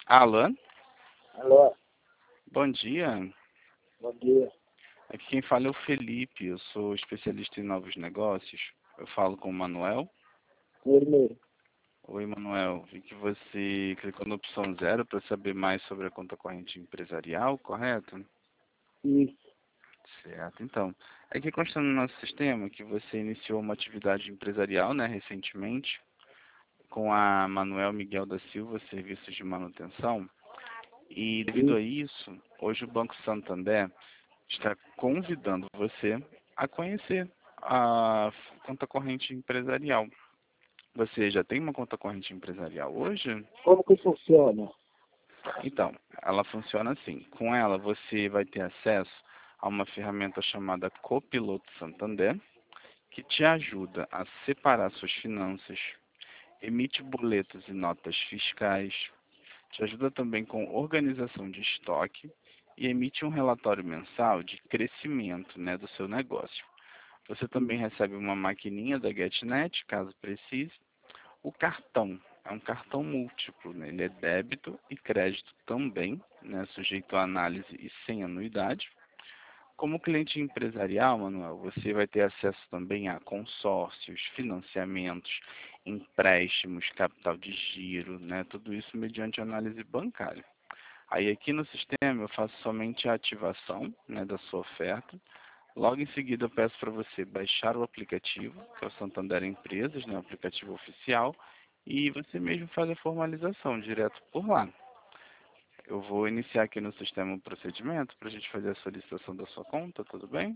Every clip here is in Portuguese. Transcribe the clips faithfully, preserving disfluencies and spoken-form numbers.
Alô? Alô, Bom dia. bom dia. Aqui quem fala é o Felipe, eu sou especialista em novos negócios. Eu falo com o Manuel. Ele mesmo. Oi, Manuel. Vi que você clicou na opção zero para saber mais sobre a conta corrente empresarial, correto? Isso, Certo. Então, aqui consta no nosso sistema que você iniciou uma atividade empresarial, né, recentemente, com a Manuel Miguel da Silva Serviços de Manutenção. E devido a isso. isso, hoje o Banco Santander está convidando você a conhecer a conta corrente empresarial. Você já tem uma conta corrente empresarial hoje? Como que funciona? Então, ela funciona assim. Com ela, você vai ter acesso a uma ferramenta chamada Copiloto Santander, que te ajuda a separar suas finanças, emite boletos e notas fiscais, te ajuda também com organização de estoque e emite um relatório mensal de crescimento, né, do seu negócio. Você também recebe uma maquininha da GetNet, caso precise. O cartão é um cartão múltiplo, né? Ele é débito e crédito também, né, sujeito à análise e sem anuidade. Como cliente empresarial, Manuel, você vai ter acesso também a consórcios, financiamentos, empréstimos, capital de giro, né? Tudo isso mediante análise bancária. Aí aqui no sistema eu faço somente a ativação, né, da sua oferta. Logo em seguida eu peço para você baixar o aplicativo, que é o Santander Empresas, né, o aplicativo oficial, e você mesmo faz a formalização direto por lá. Eu vou iniciar aqui no sistema o procedimento para a gente fazer a solicitação da sua conta, tudo bem?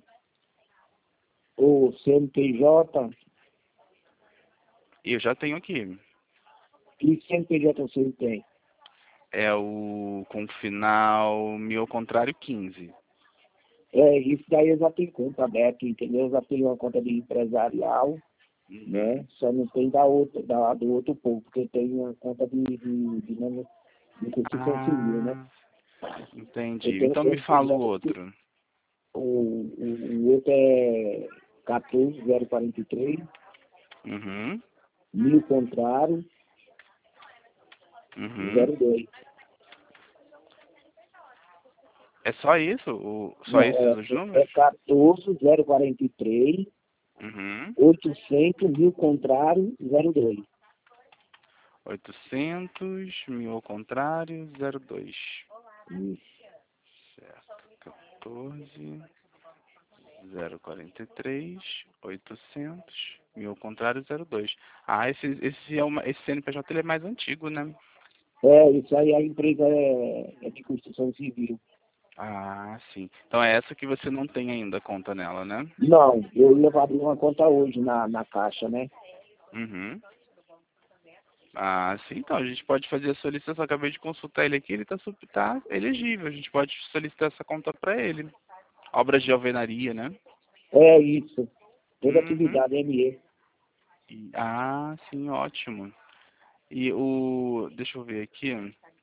O C N P J, E eu já tenho aqui. que C N P J você tem? É o com final mil ao contrário quinze. É, isso daí eu já tenho conta aberta, entendeu? Eu já tenho uma conta de empresarial, Uhum. né? Só não tem da outra, da, do outro povo, porque tem uma conta de, de, de, de, de construção civil, né? Ah, Eu entendi. tenho Então me fala o C N P J, que outro. o, o, o outro é quatorze zero quarenta e três, Uhum. mil contrário, Uhum. zero dois. É só isso? O, só Não, esses é, os é números? é quatorze zero quarenta e três, Uhum. oitocentos, mil contrário, zero dois. oitocentos, mil ao contrário, zero dois. Isso. Certo. quatorze, zero quarenta e três, oitocentos, mil ao contrário, zero dois. Ah, esse, esse, é uma, esse C N P J ele é mais antigo, né? É, isso aí a empresa é, é de construção civil. Ah, sim. Então é essa que você não tem ainda conta nela, né? Não, eu ia abrir uma conta hoje na, na Caixa, né? Uhum. Ah, sim, então a gente pode fazer a solicitação. Acabei de consultar ele aqui, ele está tá elegível. A gente pode solicitar essa conta para ele. Obras de alvenaria, né? É isso. Toda Uhum. atividade M E. E- ah, sim, ótimo. E o, deixa eu ver aqui,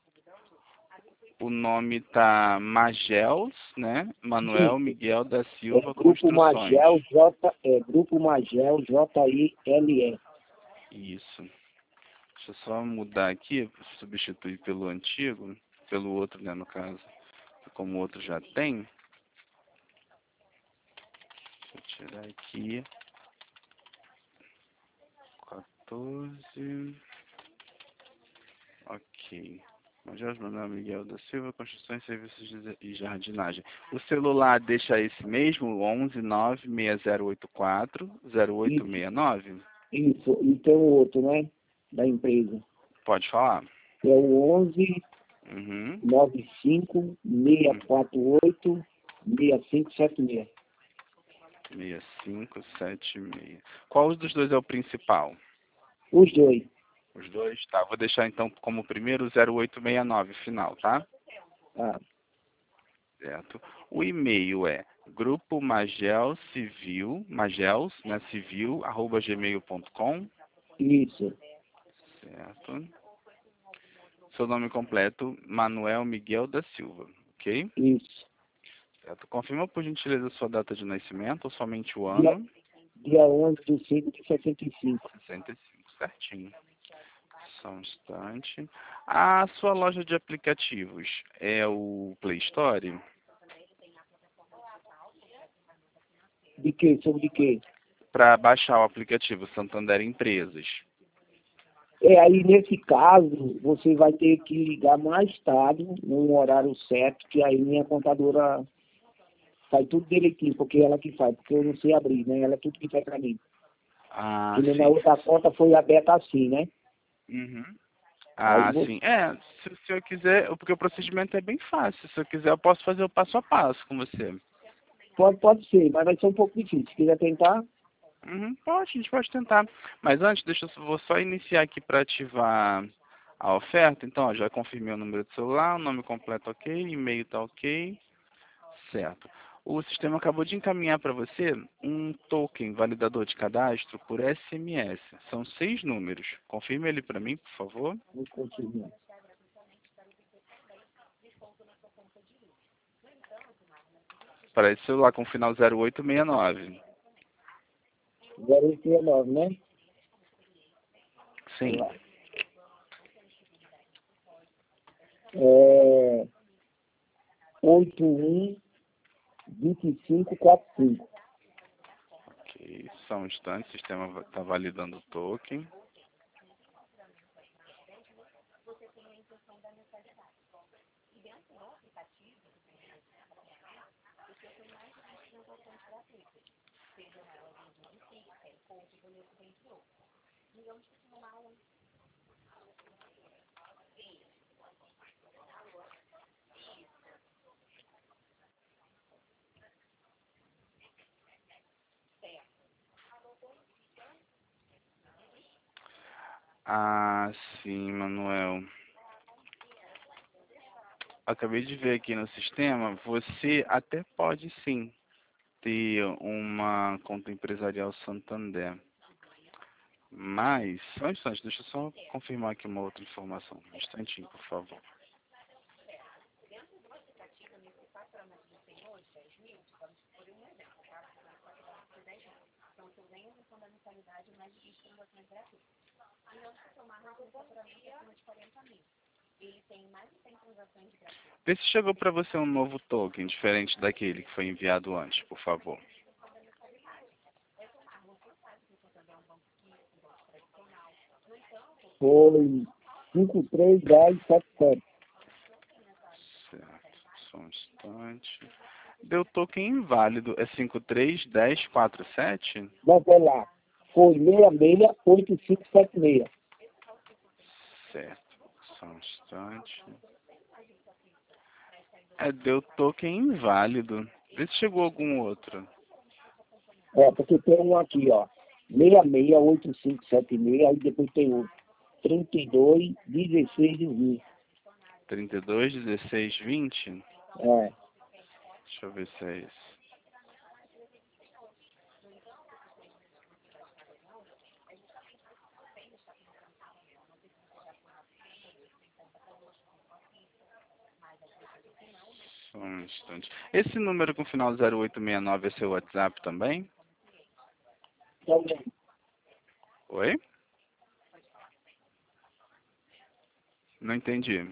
o nome tá Magels, né? Manuel Isso. Miguel da É Silva Grupo Construções. Magel, J, é Grupo Magel, J I L E. Isso. Deixa eu só mudar aqui, substituir pelo antigo, pelo outro, né, no caso. Como o outro já tem, deixa eu tirar aqui, quatorze, ok. Major Manuel Miguel da Silva, Construções, Serviços de- e Jardinagem. O celular deixa esse mesmo, onze nove seis zero oito quatro zero oito Isso, seis nove? isso. E tem o outro, né? Da empresa. Pode falar. É o onze Uhum. nove cinco seis quatro oito seis cinco sete seis. seis cinco sete seis. Qual dos dois é o principal? Os dois. Os dois? Tá, vou deixar então como primeiro zero oito seis nove final, tá? Ah, Certo. O e-mail é grupo magel civil, magels, né, civil, arroba gmail ponto com. isso, Certo. Seu nome completo, Manuel Miguel da Silva, ok? isso. Certo. Confirma por gentileza a sua data de nascimento ou somente o Dia, ano? dia onze de cinco de sessenta e cinco. sessenta e cinco, certinho. Só um instante. A sua loja de aplicativos é o Play Store? De quê? Sobre de quê? Para baixar o aplicativo Santander Empresas. É, aí nesse caso, você vai ter que ligar mais tarde, num horário certo, que aí minha contadora faz tudo direitinho, porque ela que faz, porque eu não sei abrir, né? Ela é tudo que faz pra mim. Ah, Que nem na sim. outra conta foi aberta assim, né? Uhum. Aí Ah, você sim. É, se o senhor quiser, porque o procedimento é bem fácil. Se eu quiser, eu posso fazer o passo a passo com você. pode, pode ser, mas vai ser um pouco difícil. Se quiser tentar, Uhum, pode, a gente pode tentar. Mas antes, deixa eu só- vou só iniciar aqui para ativar a oferta. Então, ó, já confirmei o número do celular, o nome completo ok, e-mail tá ok, certo. O sistema acabou de encaminhar para você um token validador de cadastro por S M S. São seis números. Confirme ele para mim, por favor. vou continuar. Para esse celular com final zero oito seis nove. zero oito seis nove, né? Olha Sim. lá. É, oito um dois cinco quatro cinco. Ok, só um instante, o sistema está validando o token. Ah, sim, Manuel. Acabei de ver aqui no sistema, você até pode sim ter uma conta empresarial Santander. Mas, só um instante, deixa eu só confirmar aqui uma outra informação. Um instantinho, por favor. Vê se chegou para você um novo token, diferente daquele que foi enviado antes, por favor. Foi cinco três dez sete sete. Certo, só um instante. Deu token inválido. É cinco três um zero quatro sete? Não, vai lá. Foi seis seis oito cinco sete seis. Certo, só um instante. É, deu token inválido. Vê se chegou algum outro. É, porque tem um aqui, ó. seis seis oito cinco sete seis, aí depois tem o trinta e dois dezesseis e vinte. trinta e dois, dezesseis, vinte? É. Deixa eu ver se é esse. Só um instante. Esse número com final zero oito seis nove é seu WhatsApp também? Então, Oi? Não entendi.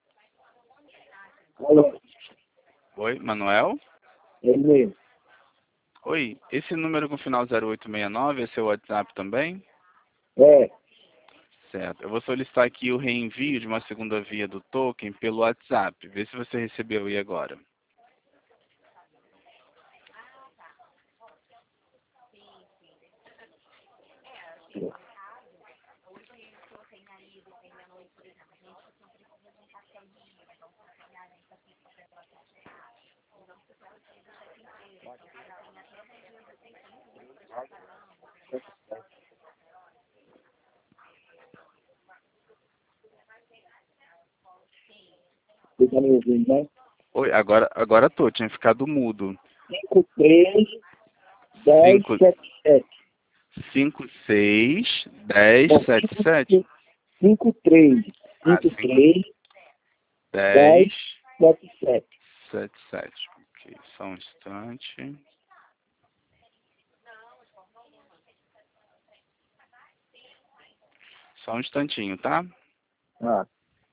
alô, Oi, Manuel? ele mesmo. Oi, esse número com final zero oito seis nove é seu WhatsApp também? É. Certo. Eu vou solicitar aqui o reenvio de uma segunda via do token pelo WhatsApp. Vê se você recebeu aí agora. Você tá me ouvindo, né? Oi, agora, agora tô, tinha ficado mudo. cinco três dez Cinco, sete sete. cinco, seis, dez, Não, sete, sete. cinco três Ah, cinco cinco, três dez dez, sete sete. sete, sete. Ok, só um instante. Só um instantinho, tá? Ah.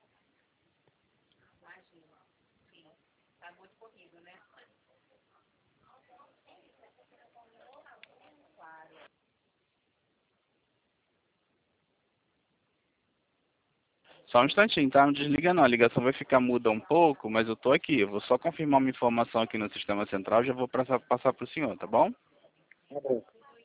Só um instantinho, tá? Não desliga não. A ligação vai ficar muda um pouco, mas eu tô aqui. Eu vou só confirmar uma informação aqui no sistema central e já vou passar, passar para o senhor, tá bom? Tá bom.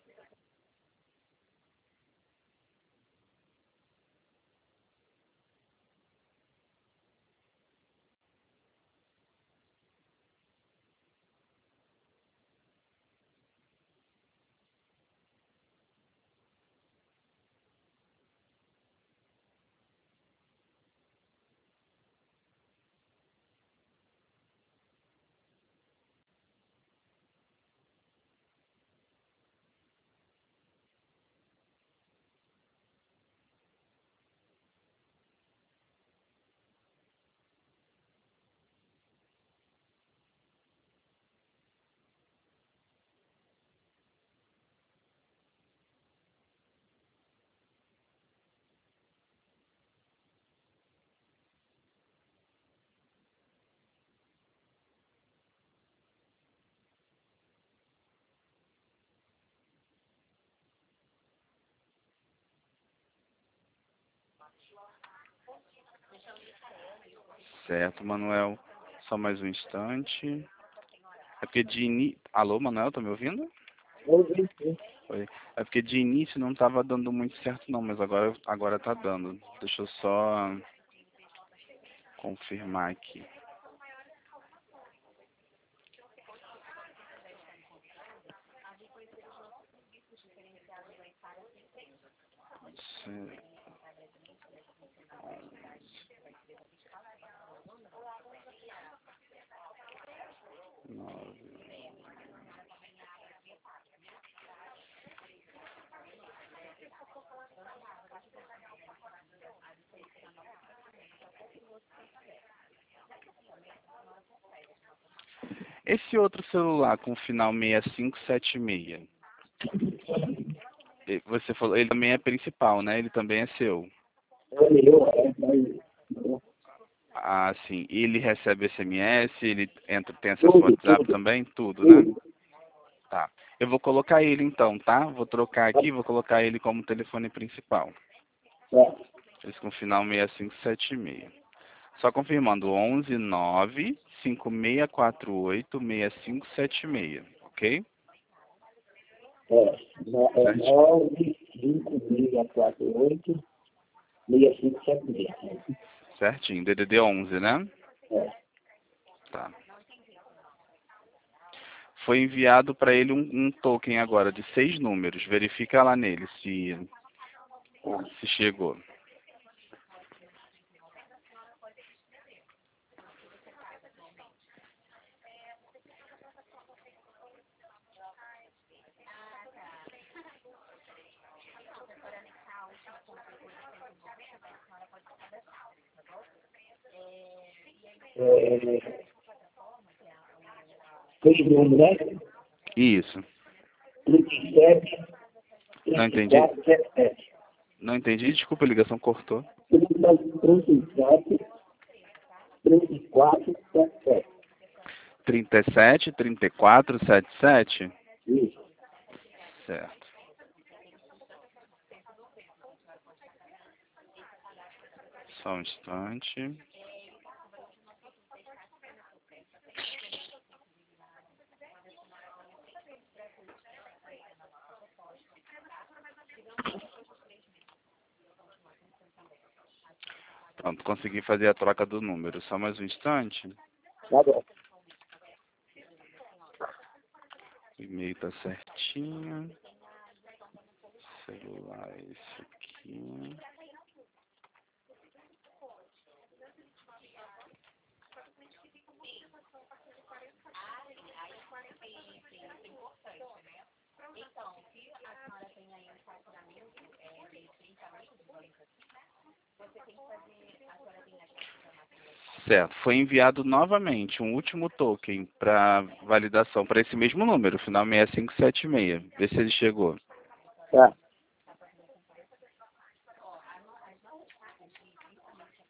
Certo, Manuel. Só mais um instante. É porque de início... Alô, Manuel, tá me ouvindo? Vou ver sim. Oi. É porque de início não estava dando muito certo não, mas agora, agora tá dando. Deixa eu só confirmar aqui. Certo. Nove. Esse outro celular com final seis cinco sete seis, e você falou, ele também é principal, né? Ele também é seu. É meu, é, mas... Ah, sim. Ele recebe S M S, ele entra, tem acesso ao Tudo, WhatsApp tudo, também, tudo, né? tudo. Tá. Eu vou colocar ele então, tá? Vou trocar aqui, vou colocar ele como telefone principal. Tá. Esse com final seis cinco sete seis. Só confirmando, onze nove cinco seis quatro oito seis cinco sete seis, ok? É, no- é Certo? nove cinco seis quatro oito seis cinco sete seis. Certinho, D D D onze, né? É. Tá. Foi enviado para ele um, um token agora de seis números. Verifica lá nele se, Tá. se chegou. É, três números, né? Isso. trinta e sete, Não trinta e entendi. quatro, setenta e sete. Não entendi. Desculpa, a ligação cortou. trinta, trinta e sete, trinta e quatro, setenta e sete. trinta e sete, trinta e quatro, setenta e sete. Isso. Certo. Só um instante. Pronto, consegui fazer a troca do número. Só mais um instante. Tá bom. O e-mail tá certinho. Celular é esse aqui. Certo. Foi enviado novamente um último token para validação para esse mesmo número, final seis cinco sete seis. Vê se ele chegou. Tá.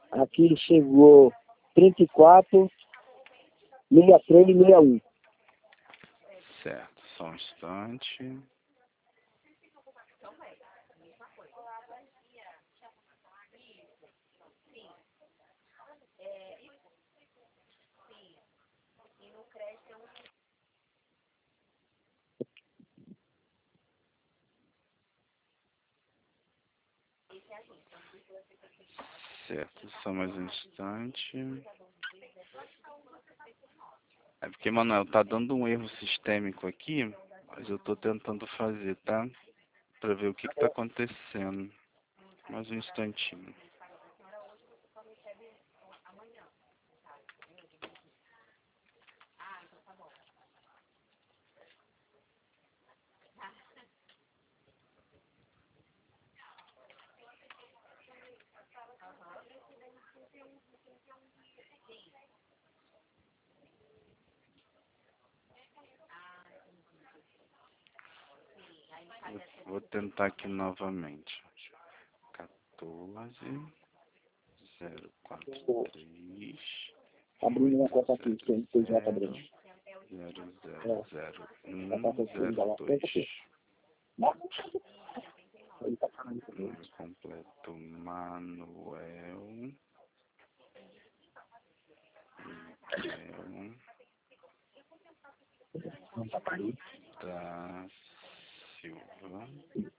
Aqui chegou trinta e quatro, sessenta e três e sessenta e um. Certo, só um instante. Certo, só mais um instante. É porque, Manuel, tá dando um erro sistêmico aqui, mas eu tô tentando fazer, tá? Pra ver o que que tá acontecendo. Mais um instantinho. Vou, vou tentar aqui novamente. quatorze, zero quatro três, Abrindo uma conta aqui, oito C N P J zero abrindo. zero É, zero zero tá um acontecendo zero lá. dois. Tenta aqui. Ele tá falando comigo. Nome completo Manuel Miguel Não tá parindo. da Silva.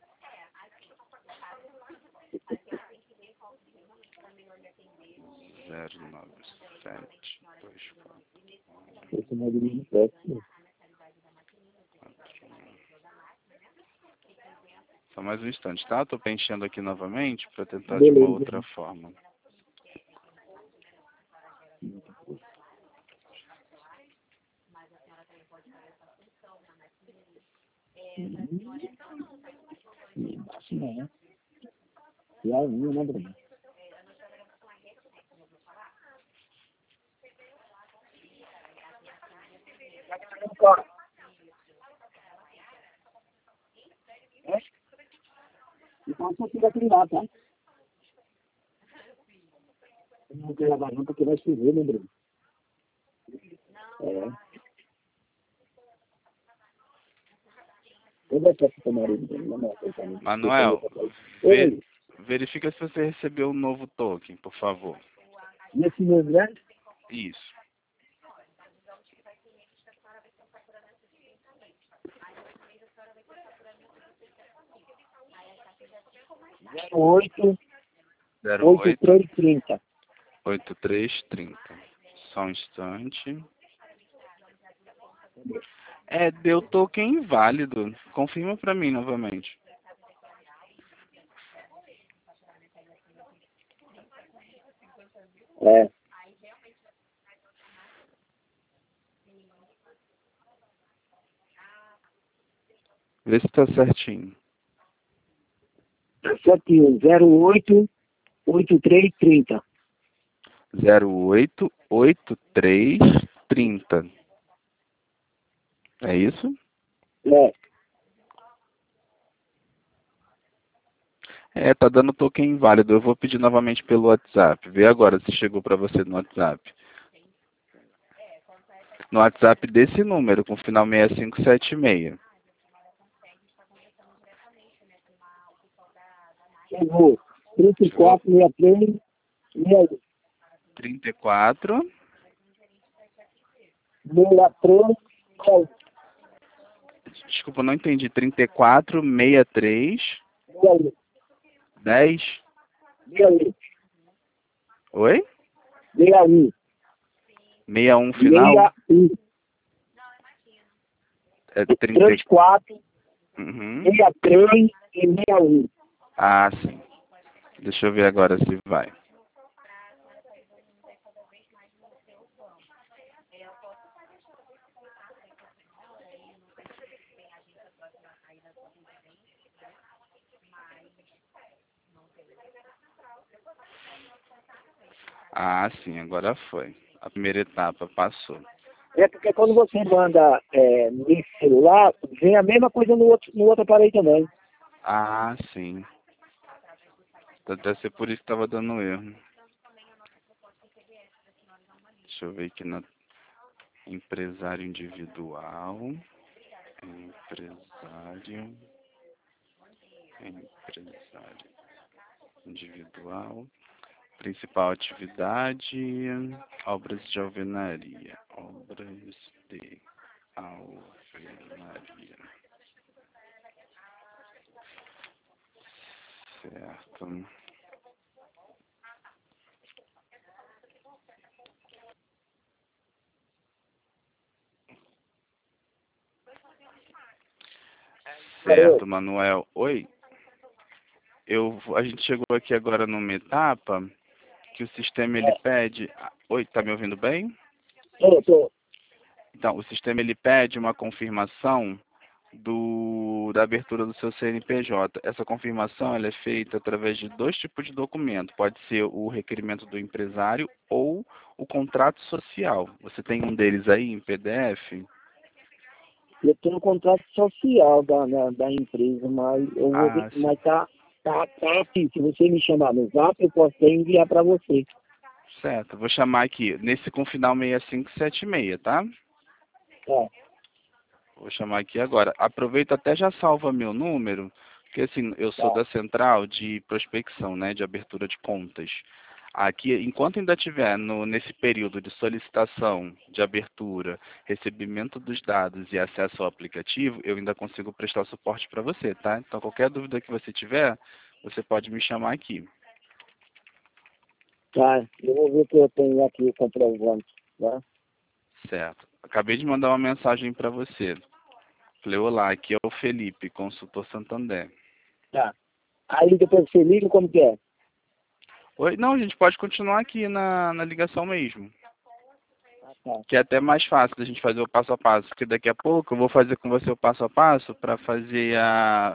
Zero nove sete dois quatro Esse modelismo péssimo. quatro um. Só mais um instante, tá? Tô preenchendo aqui novamente para tentar de uma Beleza. outra forma. Uhum. Assim não. E a minha, né, Bruno? Então você fica aqui lá, tá? Eu não quero lavar não, porque vai chover, né, Bruno? É. Eu vou ter que tomar ele, Bruno. Não, não, não. Manuel, ver, Oi, verifica se você recebeu um novo token, por favor. nesse novo, né? Isso. Oito, zero oito, oito três, trinta. oito três trinta. Só um instante. É, deu token inválido. Confirma para mim novamente. É. Vê se tá certinho. sete um zero oito, oito três, trinta. zero oito oito três trinta. É isso? É. É, tá dando token inválido. Eu vou pedir novamente pelo WhatsApp. Vê agora se chegou para você no WhatsApp. No WhatsApp desse número, com final seis cinco sete seis. Chegou. trinta e Chegou? quatro, sessenta e três, trinta e quatro. sessenta e três, Desculpa, não entendi. trinta e quatro, sessenta e três, dez. Oi? sessenta e um. sessenta e um final? sessenta e um. É trinta trinta. e quatro, Uhum. sessenta e três e sessenta e um. Ah, sim. Deixa eu ver agora se vai. Ah, sim, agora foi. A primeira etapa passou. É porque quando você manda é, nesse celular, vem a mesma coisa no outro, no outro aparelho também. Ah, sim. Deve ser por isso que estava dando erro. Deixa eu ver aqui na empresário individual. Empresário. Empresário individual. Principal atividade, obras de alvenaria. Obras de alvenaria. Certo. Certo, Manuel. Oi. Eu, a gente chegou aqui agora numa etapa que o sistema ele pede... Oi, tá me ouvindo bem? Eu tô. Então, o sistema ele pede uma confirmação do, da abertura do seu C N P J. Essa confirmação ela é feita através de dois tipos de documento. Pode ser o requerimento do empresário ou o contrato social. Você tem um deles aí em P D F? Eu tenho um contrato social da, da, da empresa, mas eu vou ver, Ah, sim. mas tá, tá, tá assim, se você me chamar no zap, eu posso até enviar para você. Certo. Vou chamar aqui, nesse com final seis cinco sete seis, tá? Tá, Vou chamar aqui agora. Aproveita até já salva meu número, porque assim, eu sou tá, da central de prospecção, né, de abertura de contas. Aqui, enquanto ainda estiver no, nesse período de solicitação, de abertura, recebimento dos dados e acesso ao aplicativo, eu ainda consigo prestar suporte para você, tá? Então, qualquer dúvida que você tiver, você pode me chamar aqui. tá. Eu vou ver o que eu tenho aqui, o comprovante, tá? Certo. Acabei de mandar uma mensagem para você. Falei, olá, aqui é o Felipe, consultor Santander. Tá. Aí depois você liga como que é? Oi, não, a gente pode continuar aqui na, na ligação mesmo. Ah, tá. Que é até mais fácil da gente fazer o passo a passo, porque daqui a pouco eu vou fazer com você o passo a passo para fazer a,